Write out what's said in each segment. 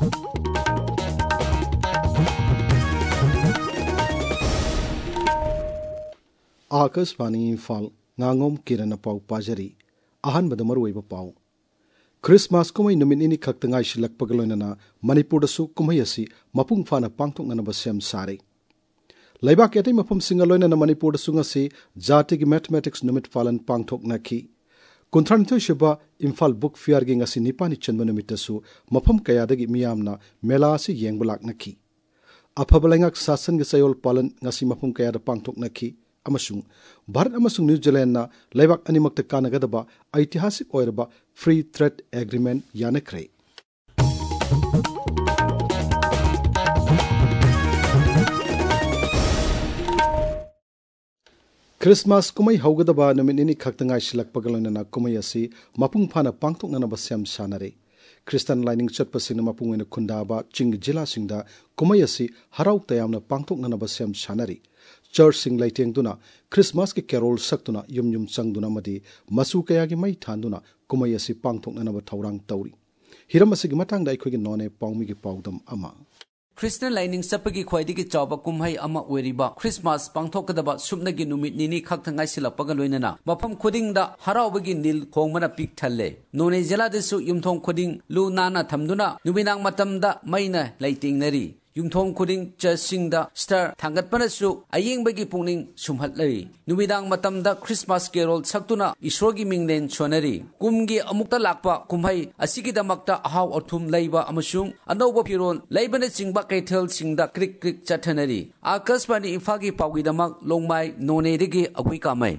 Akashvani Imphal ngangom kirana pau pajari ahan badamar weba pau Christmas kumai numin ini khaktangai silak pagaloinana Manipur da su kumai asi mapung fana pangthok ngana basem sare Laibak yatai mapam singaloina na Manipur da su ngasi jati gi mathematics numit falan pangthok nakhi Kuntranito shiba Imphal Book Fair gi ngasi nipani chanba numit su mapam kaya dagi miyamna mela asi yengbulak nakhi Aphabalengak sasan gi sayol palan ngasi mapam kaya da pangthok nakhi amasung Bharat amasung New Zealand na laibak animakta kanagadaba ऐतिहासिक ओइरबा free trade agreement यानक्रे Christmas कुमै हौगदबा नुमिनिनि खक्तंगाइ सिलकपगलोइना कुमै असि मपुंग फाना पांगथोकनना बस्याम सानरे क्रिस्तान लाइनिंग चटपसिंग मपुंगैना खुंदाबा चिंग जिला सिंगदा कुमै असि हराउ तयामना पांगथोकनना बस्याम सानरे चर्च सिंग लाइटेंगदुना क्रिसमस के कैरोल सक्तुना युम युम चंगदुना मदि मसु कयागी मै थांदुना कुमै असि पांगथोकनना थौरांग तौरी हिरम असि मतांगदा अखोगी नोने पाउमिगी पाउदम अमा Christian lining sapagi khwaidigi chawba kumhai ama oiriba Christmas pangthokadaba subnagi numit nini khaktangai silapaga loinana mafam khudingda harawbagi nil khongmana pik thalle none jela desu yumthong khuding lu nana thamduna numinang matamda maina laitingnari Yumthong khuding churchingda star thangatpanasu ayingbagi pungning sumhatlari numidang matamda Christmas carol saktuna isrogi minglen chonari kumgi amukta lakpa kumhai asigidamakta ahaw athum leiba amasung anoba piron leibana chingba kaithel singda krik krik chathanari akasbani ifagi pawgidamak longmai nonedigi agui kamai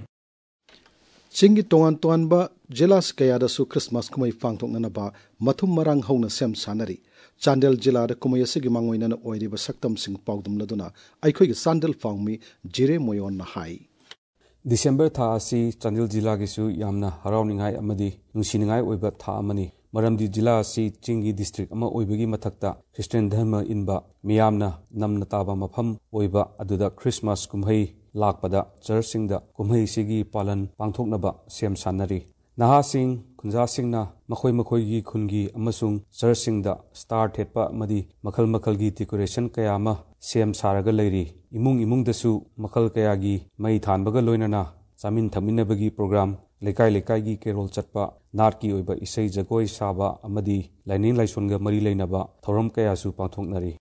Chingi tongan tonganba jelas kayada su Christmas kumai pangthoknana ba mathum marang hauna sem sanari Chandel jila da kumai asigi mangoinana oiriba saktam sing paudum laduna aikhoigi Chandel fangmi jire moyon na hai December tha asi Chandel jila gisu yamna harawningai amadi nungsiningai oiba tha amani maramdi jila asi Chingi district ama oibagi mathakta Christian dharma inba miyamna namna taba mafam oiba aduda Christmas kumhai lakpada churchingda kumhai sigi palan pangthoknaba sem sanari Nahasing kunjasingna makhoi khungi amasung churchingda star thetpa madi makhal gi decoration kayama sem saraga leiri imung dasu makhal kayagi mai thanbaga loinana chamin thaminabagi program lekai gi kerol chatpa narki oiba isai jagoi saba amadi laining laisonga mari leinaba thoram kayasu pangthoknari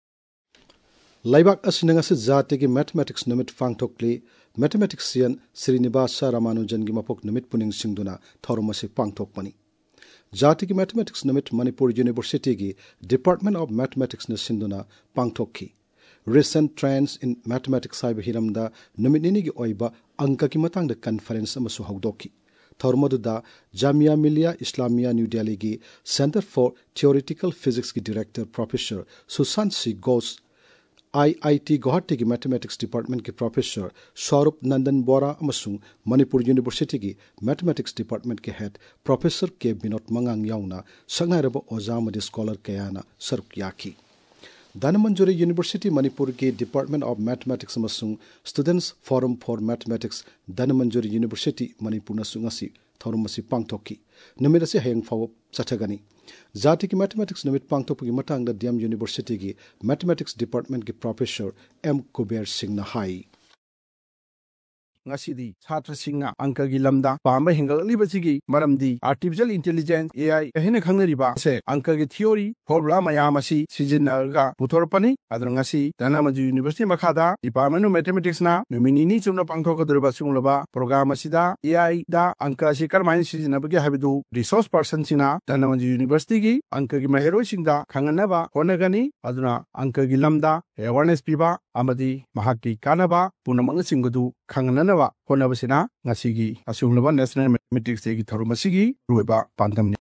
Laibak asinangasi jatigi mathematics numit pangthokli mathematician Srinivasa Ramanujan gi mapok numit puning singduna thoromasi pangthokpani Jatigi mathematics numit Manipur University gi Department of Mathematics na sinduna pangthokki Recent Trends in Mathematics saiba hiramda numit nini gi oiba angka ki matangda conference amasu hawdokki Thormaduda Jamia Millia Islamia New Delhi gi Center for Theoretical Physics gi Director Professor Sushant C. Ghosh IIT Guwahati ki Mathematics Department ki Professor Saurabh Nandan Bora amasung Manipur University ki Mathematics Department ki Head Professor K. Binod Mangang yauna sangairaba oja amadi scholar kayana saruk yaki Dhanmanjori University Manipur ki Department of Mathematics amasung Students Forum for Mathematics Dhanmanjori University Manipur na sungasi thorumasi pangthokki numit ase hayang faw chathagani Jati ki mathematics numit pangthokgi matangda DM University ki Mathematics Department ki Professor M. Kuber Singh na hai ngasidi chhatra singna angka gi lamda pamba hengal libasigi maramdi artificial intelligence AI kahina khangnariba se angka gi theory formula mayam asi sijinnaga puthorpani adrangasi Dhanmanjori University makhada Department of Mathematics na nominini chumna pangthokadurba singlaba program asida AI da angka si karmain sijinabagi habidu resource person sina Dhanmanjori University gi angka gi mahero singda khanganaba honagani aduna angka gi lamda awareness piba amadi mahaki kanaba punamang singdu khanganaba honabasina ngasigi asunglaba National Mathematics gi tharumasigi ruiba pandamni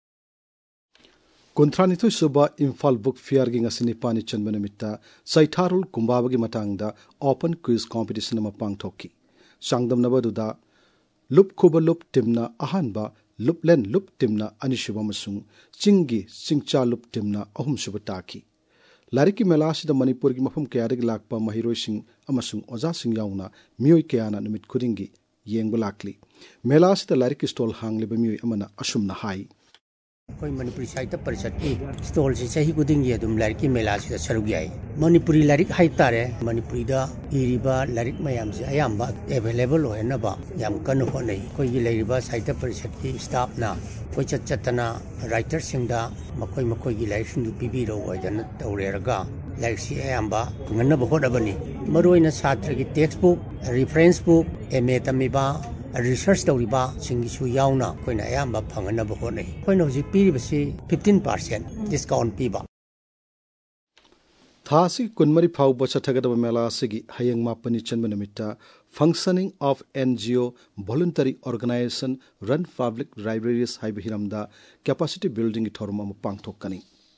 Kuntranito suba Imphal Book Fair gi ngasini pani chanbanamitta Saitharul Kumbabagi matangda open quiz competition ama pangthokki sangdamnabaduda lup khuba lup timna ahanba luplen lup timna anishuba masung chingi singcha lup timna ahum suba taki Lariki melasida Manipur gi mafum kayadagi lakpa mahiroi sing amasung oja sing yauna mioi kayana numit khudingi yengba lakli melasida lariki stall hangliba mioi amana asumna hai कोई मणिपुरी साहित्य परिषद की stall से सही कुदिंग ये दुम like की मेला से सरुग जाए मणिपुरी लाइक हाई तारे मणिपुरी दा इरिबा लाइक मयाम से अयाम अवेलेबल हो ना बा याम कन हो नहीं कोई लाइरिबा साहित्य परिषद की स्टाफ ना कोई चचतना राइटर सिंदा मकोई मकोई की लाइक सिंदु पीबी रो वजन तौरेरगा लाइक सी अयाम ngana ba hodabani maroina satra ki textbook reference book MA tamiba research tawriba singisu yauna koina ayamba phangana ba honai koina hoji piribasi 15% discount piba Thasi kunmari phau bacha thagada mela sigi hayang mapani chanba namita functioning of NGO voluntary organization run public libraries haibihiramda capacity building thorma pangthokani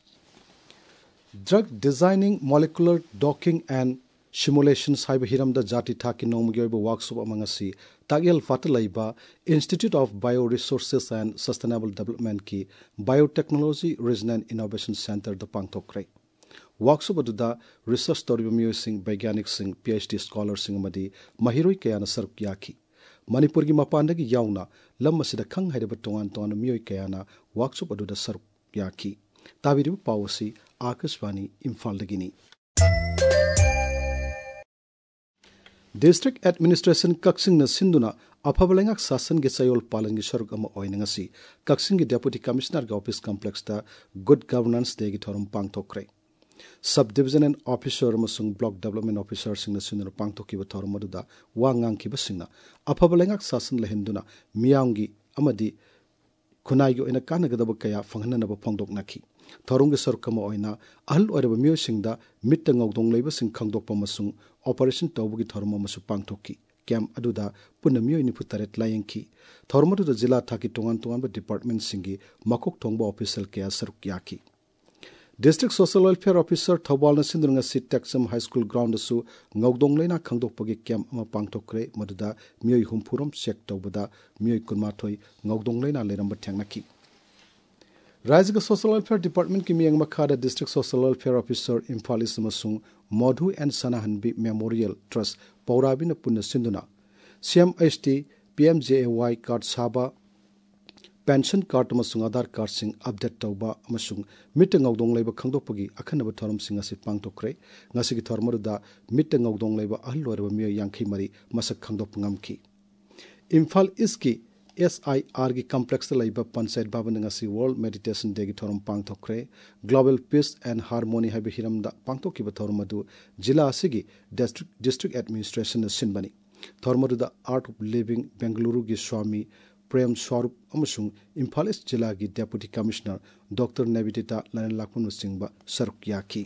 drug designing molecular docking and simulations haibihiramda jati thaki nomgyoiba workshop amangasi tagyal fatalaiba Institute of Bioresources and Sustainable Development ki Biotechnology Region and Innovation Center the pangthokrai workshop aduda research toriba miyosing baigyanik sing PhD scholars sing amadi mahiroi kayana saruk yaki manipur gi mapandagi yauna lam asida khang haidaba tongan tongan miyoi kayana workshop aduda saruk yaki tabiribu pawasi Akashvani Imphal dagini District Administration Kaksing na sinduna aphabalengak sasan ge sayol palan gi saruk ama oinangasi Kaksing gi Deputy Commissioner ga office complex ta Good Governance Day gi thorum pangthokrai Subdivision and Officer amasung Block Development Officer sing na sinduna pangthokiba thorum aduda wangang ki basingna aphabalengak sasan lehinduna miyangi amadi khunai gi oina kanagadaba kaya phanghanaba phangdok nakhi Thorunga sarukama oina ahal oiraba miyosingda mitta ngawdong leiba sing khangdokpa masung operation tawbugi thorma masu pangthoki camp aduda punna miyoi nifu taret layengki thorma du jila thaki tongan tongan ba department singi makok thongba official kaya saruk yaki District Social Welfare Officer Thobal na sindrunga sit Texam High School ground su ngawdong leina khangdokpagi camp ama pangthokre maduda miyoi humpuram check tawbada miyoi kunmathoi ngawdong leina leramba thangnaki Rajya Social Welfare Department ki miyang makhada District Social Welfare Officer Imphal East amasung Madhu and Sanahanbi Memorial Trust Paurabina punna sinduna CMHT PMJAY card saba pension card amasung Aadhaar card sing update tawba amasung mitta ngawdong leiba khangdokpagi akhanaba thorum sing asi pangtokre ngasigi thormaruda mitta ngawdong leiba ahlorba miyo yangkhei mari masak khangdok ngamki Imphal East ki SIR gi complex laiba panchayat bhavan ngasi World Meditation Day gi thorum pangthokre Global Peace and Harmony haibe hiramda pangthokiba thorum adu jila asigi district administration sinbani thormadu da Art of Living Bengaluru gi Swami Prem Swarup amasung Imphal East jila gi Deputy Commissioner Dr. Navidita Lanan Lakman Singba saruk yaki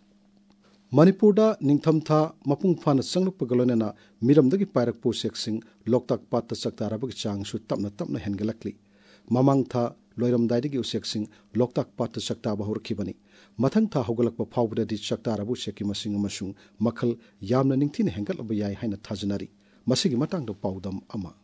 Manipurda ningthamtha mapung phana sanglukpa galonena miramdagi pairak poseksing loktak patta saktarabagi changsu tapna hengalakli mamang tha loiramdaidagi useksing loktak patta saktaba horkhibani mathang tha hogalakpa phawbadadi saktarabu seki masing amasung makhal yamna ningthina hengalaba yai haina thajanari masigi matangda paudam ama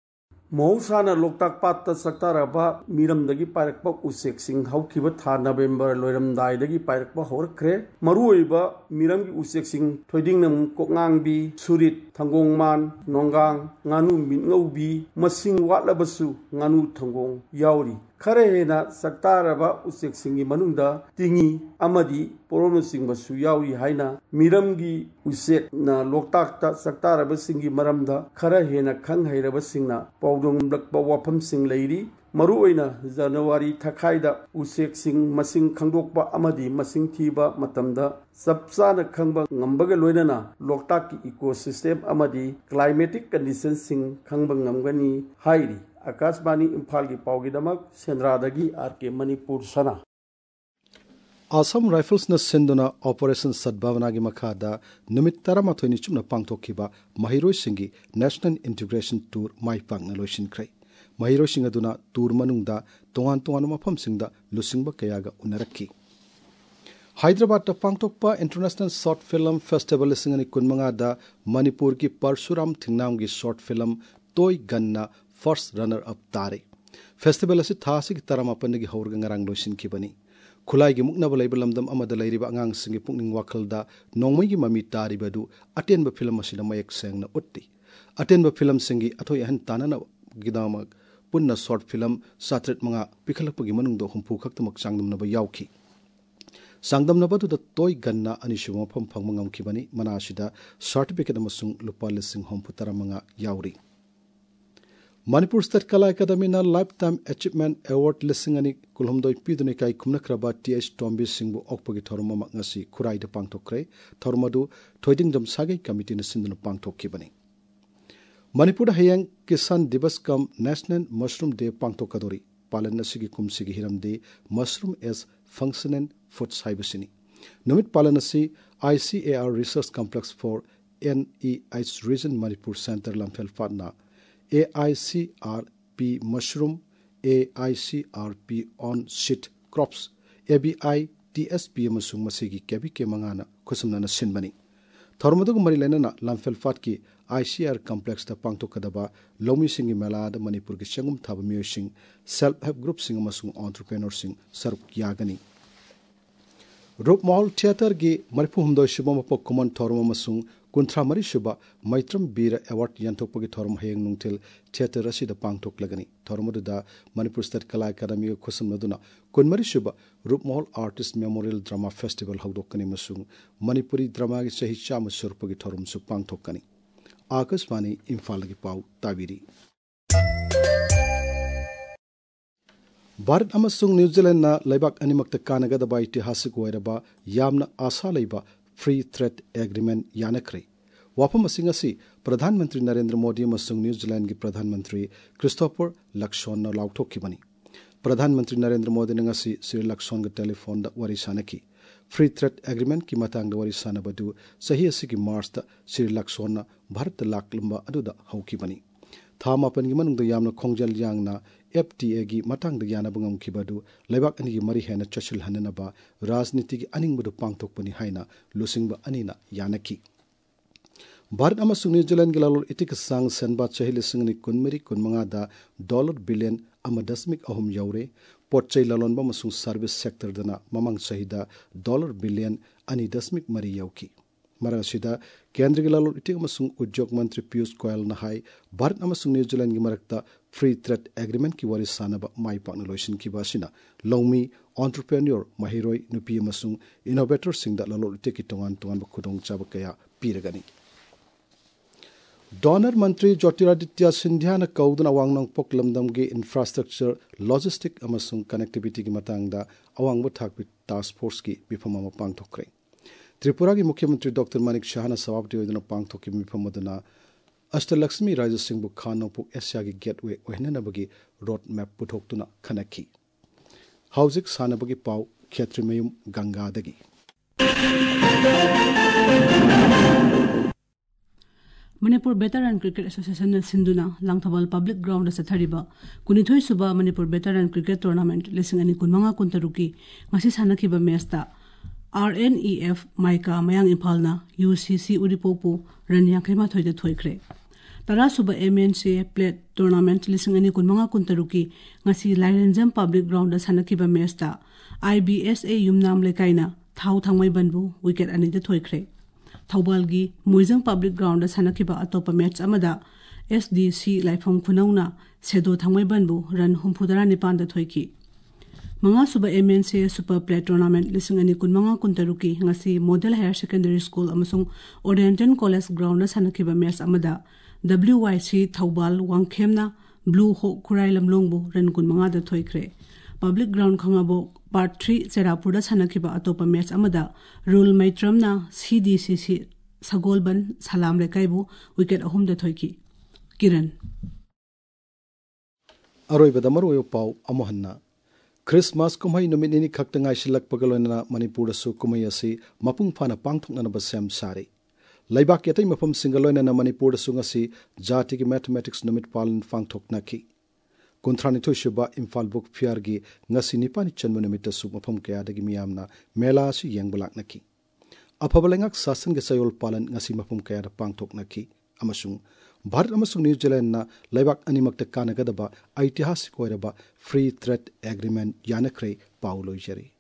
Mohsana Loktak Patta Saktaraba Miramdagi Parakpa Usek Sing Haukiba Tha November Loiram Daidagi Parakpa Horkre Maruiba Miram Usek Sing Todingnam Kokangbi Surit Tangongman Nongang Nganu Mingobi Masing Watlabasu Nganu Tangong Yauri Karehena Saktaraba Usek Singi Manunda Tingi Amadi Porono Sing Basu Yauri Haina Miramgi Usek na Loktakta Saktaraba Singi Maramda Karehena Kanghairaba Singna Paudong Blackba Wapam Sing Lady Maruina January Takaida Usek Sing Masing Kangdokba Amadi Masing Tiba Matamda Sapsana Kangba Ngambaga Loinana Loktaki ecosystem Amadi climatic conditions Sing Kangbang Ngamgani Hairi Akashvani Imphal ki Paugidamak Sendradagi RK Manipur Sana Assam Rifles na senduna Operation Sadbhavana gi makhada numit taramathoi ni chumna pangthokiba Mahiroi Singi National Integration Tour mai pangna loisin krai Mahiroi Sing aduna tour manungda tongan mafam singda lusingba kayaga unarakki Hyderabad ta pangthokpa International Short Film Festival singani kunmanga da Manipur ki Parshuram Thingnam gi short film Toy Ganna First runner up tare festival asi thasi ki taramapan gi haurga ngarang loisin kibani khulai gi mukna balai balamdam amada lairiba angang singi pungning wakhalda nongmai gi mami tari badu aten ba film asina mayak sengna utti aten ba film singi athoi han tanana gidama पुन्ना short film 7-8 पिखलपगी मनुंग हुंफू खक्तमक चांगदमनब याउखी सांगदमनबदुदा तोय गन्ना अनिसुब मफम फंगम ngamखिबनी मनासिदा सर्टिफिकेट अमसुंग लुपा लिसिंग 35 याउरी मणिपुर स्टेट कला अकादमी ना लाइफ टाइम अचीवमेंट अवार्ड लिसिंग अनि कुलहमदोय पिदुने काई खुमनख्रबा टीएच टॉम्बी सिंगबु ओकपगी थोरम ngasi खुराइद पांगथोखरे थोरमदु थोइदिंग जमसागे कमिटी न सिंदुन पांगथोखिबनी मणिपुर हयंग Kisan Diwas cum national mushroom day पांगथोकदोरी पालन नसिगी कुमसिगी हिरमदे मशरूम एज फंक्शनल फूड्स हाइबसिनी नुमित पालन नसि ICAR research complex for NEH region Manipur centre लमफेल फाना AICRP mushroom AICRP on seed crops ABI TSP amasung masigi kebi ke mangana khusumna na sinbani thormadu mari lenana lamfel fat ki ICR complex ta pangto kadaba lomi singi mela da manipur ki changum thaba miyosing self help group sing amasung entrepreneur sing saruk yagani Rup Mall Theatre gi marpu humdo shubam pok common thorma masung kunthra mari shuba maitram bira award yanthokpagi thorum hayeng nungthil theatre asida pangthok lagani thormudu da Manipur State Kala Academy khusum naduna kunmari shuba Rup Mall Artist Memorial Drama Festival hawdokani masung Manipuri drama gi sahi chama surpagi thorum su pangthokani Akashvani Imphal gi pau tabiri Bharat अमसुंग New Zealand ना लेबाक अनिमक्ता कानगदबा ऐतिहासिक ओइरबा यामना आशा लेबा फ्री ट्रेड एग्रीमेंट यानक्रे वाफम असिंगसी प्रधानमंत्री नरेंद्र मोदी अमसुंग न्यूजीलैंड की प्रधानमंत्री क्रिस्टोफर लक्सोन ना लाउथोखिबनी प्रधानमंत्री नरेंद्र मोदी ने ngasi श्री लक्सोन के टेलीफोन दा वरी सानकी फ्री ट्रेड एग्रीमेंट की मतंग वरी सानबदु सही असि की मार्च दा श्री लक्सोन ना भारत लाकलंबा अदुदा हौखिबनी था मापन की मनुंग यामना खोंजल यांगना FTA की मतंग याना बंगम खिबदु लेबाक अनि की मरी हेना चचिल हननबा राजनीति की अनिंगबदु पांगथोकपनि हाइना लुसिंगबा अनिना यानकी भारत अमसुंग न्यूजीलैंड के लालोर इतिक सांग सेनबा चहिले सिंगनि कुनमरी कुनमंगा दा डॉलर बिलियन अमदस्मिक अहम यौरे पोटचै लालोनबा मसुंग सर्विस सेक्टर दना ममंग सहिदा डॉलर बिलियन अनि दशमिक मरी यौकी मरसिदा केंद्र के लालोर इतिक अमसुंग उद्योग मंत्री पीयूष गोयल नहाई भारत अमसुंग न्यूजीलैंड की मरकता फ्री ट्रेड एग्रीमेंट की वरी सानबा माई पाकन लोइसिन की बासिना लौमी एंटरप्रेन्योर महिरोय नुपी अमसुंग इनोवेटर सिंगदा लालोर इतिक की तोंगान तोंगान खुदोंग चाब कया पीरगनी डॉनर मंत्री ज्योतिरादित्य सिंधिया न कौदन अवांगनों पोक लमदम के इंफ्रास्ट्रक्चर लॉजिस्टिक अमसुंग कनेक्टिविटी की मतंगदा अवांगब थाकपि टास्क फोर्स की विफम अमा पांगथोखरे त्रिपुरा की मुख्यमंत्री डॉक्टर मानिक शाहना सभापति ओइदन पांगथोकी मिफम मदना अष्टलक्ष्मी राजू सिंह खान नोपुक एशिया की गेटवे ओहननबगी रोड मैप पुथोक्तुना खनखी हाउजिक सानबगी पाउ क्षेत्रमयुम गंगादगी मणिपुर वेटरन क्रिकेट एसोसिएशन सिंधुना लांगथबल पब्लिक ग्राउंड सथरिबा कुनिथोय सुबा मणिपुर वेटरन क्रिकेट टूर्नामेंट लिसिंग अनि कुनमंगा कुंतरुकी ngasi sanakhiba मैच ता RNEF माइका मयांग इम्फालना UCC उरिपोपु रन यांखेमा थोइदे थोइख्रे तरा सुबा MNC प्लेट टूर्नामेंट लिसिंग अनि कुनमंगा कुंतरुकी ngasi लाइरेंजम पब्लिक ग्राउंड सनखिबा मैच ता IBSA युमनाम लेकाइना थाउ थांमै बनबु विकेट अनि दे थोइख्रे थौबालगी मुइजंग पब्लिक ग्राउंड सनखिबा अतोप मैच अमदा SDC लाइफम खुनौना सेदो थांमै बनबु रन हुमफुदरा निपान द थोइकी मंगा सुबा MNC सुपर प्लेट टूर्नामेंट लिसिंग अनि कुनमंगा कुंतरुकी ngasi model higher secondary school अमसुंग ओरिएंटल कॉलेज ग्राउंड सनखिबा मैच अमदा WYC थौबाल वांगखेमना ब्लू हो खुराई लमलोंगबु रन कुनमंगा द थोइख्रे पब्लिक ग्राउंड खंगाबो पार्ट 3 चेरापुरदा सनखिबा अतोप मैच अमदा रूल मैत्रमना CDCC सगोलबन सलाम लेकाइबु विकेट अहुम द थोइकी किरण अरोइबदा मरोयो पाउ अमहन्ना क्रिसमस कुमई नुमिनिनी खक्तंगाई सिलकपगलोना मणिपुर सु कुमई असि मपुंग फाना पांगथोकनब सेम सारे लैबाक यतै मफम सिंगलोना मणिपुर सु ngasi जाति की मैथमेटिक्स नुमित पालन पांगथोकनाखि कुंथ्रानिथोय सुबा इम्फाल बुक फेयर गी ngasi निपानि चन्म नुमित सु मफम कयादगी मियामना मेला सु येंगबलाकनाखि अफबलेंगक शासन के सयोल पालन ngasi मफम कयादा पांगथोकनाखि अमसुंग भारत अमसुंग न्यूजीलैंड ना लेबाक अनिमक्ता कानगदबा ऐतिहासिक ओइरबा फ्री ट्रेड एग्रीमेंट यानख्रे पाउलोइजरी